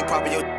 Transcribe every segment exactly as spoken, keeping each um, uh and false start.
poppin' your.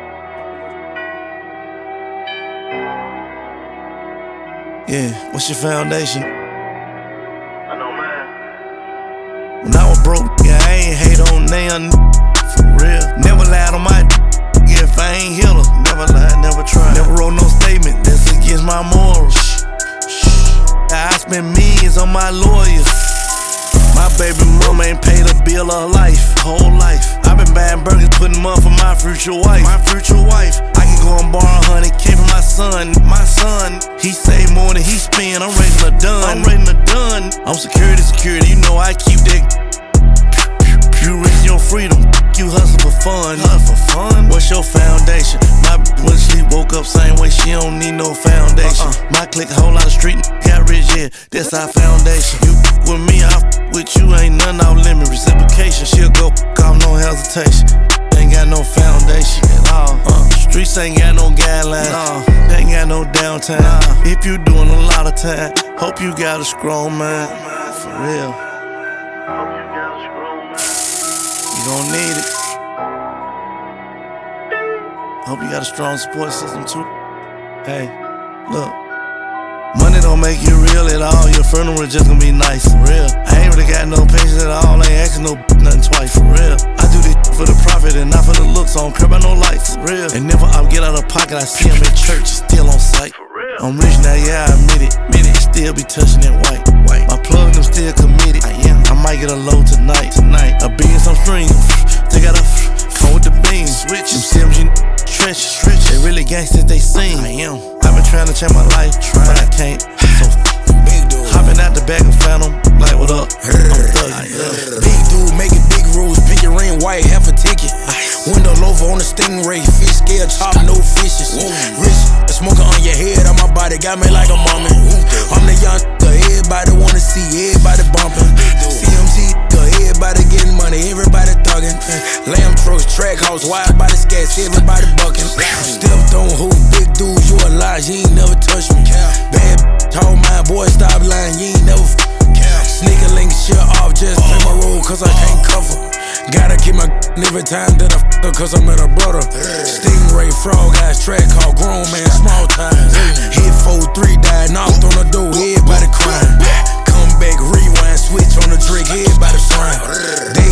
Yeah, what's your foundation? I know mine. When I was broke, yeah, I ain't hate on none. For real. Never lied on my yeah, if I ain't hit her. Never lied, never tried. Never wrote no statement that's against my morals. I spent millions on my lawyer. My baby mama ain't paid a bill of life, whole life. I been buying burgers, putting them up for my future wife. My future wife. I can go and borrow a hundred, came from my son. My son, he saved more than he spend. I'm raising a done. I'm raising a done. I'm security, security. You know I keep that. You risk your freedom. You hustle for fun. Hustle for fun. What's your foundation? My bitch when she woke up same way. She don't need no foundation. Uh-uh. My clique a whole lot of street got rich. Yeah, that's our foundation. You with me, I with you ain't none off limit. Reciprocation. She'll go off no hesitation. Ain't got no foundation at all. Uh, streets ain't got no guidelines. No. Ain't got no downtime. Nah. If you doing a lot of time, hope you got a strong mind. For real. Hope you got a strong mind. You gon' need it. Hope you got a strong support system too. Hey, look. Money don't make you real at all. Your funeral just gonna be nice, for real. I ain't really got no patience at all. Ain't asking no nothing twice, for real. I do this for the profit and not for the looks. I don't care about no lights, for real. And never I get out of pocket. I see him in church, it's still on sight. For real. I'm rich now, yeah, I admit it. Admit it. Still be touching that white. White. My plug them still committed. I am. I might get a load tonight. Tonight. A bean some strings. They got a come with the beans. Switch. Them Sims you stretch. Stretch. They really gangsters, they sing. I am. I've been trying to change my life, trying. But I can't. So Big dude. hopping out the back and found them. Like, what up? I'm thuggin'. Big dude, making big rules. Pinky ring, white, half a ticket. Window loafer on the stingray. Fish scale, chop, no fishes. Rich, smoking on your head, on my body. Got me like a mummy. I'm the young everybody wanna see, everybody bumping. C M G, everybody getting money, everybody thuggin'. Lamb trucks, track house, wide body scats, everybody bucking. Stepped on who, big dude, you a lie, you ain't never touched me. Bad told my boy, stop lying, you ain't never f. Sneaker link shit off, just play my role, cause I can't cover. Gotta keep my every time that I f her, cause I'm in a brother. Stingray, frog eyes, track called grown man, small time. Hit four three, died, knocked on the door, everybody crying. Come back, rewind, switch on the drink, everybody frying. They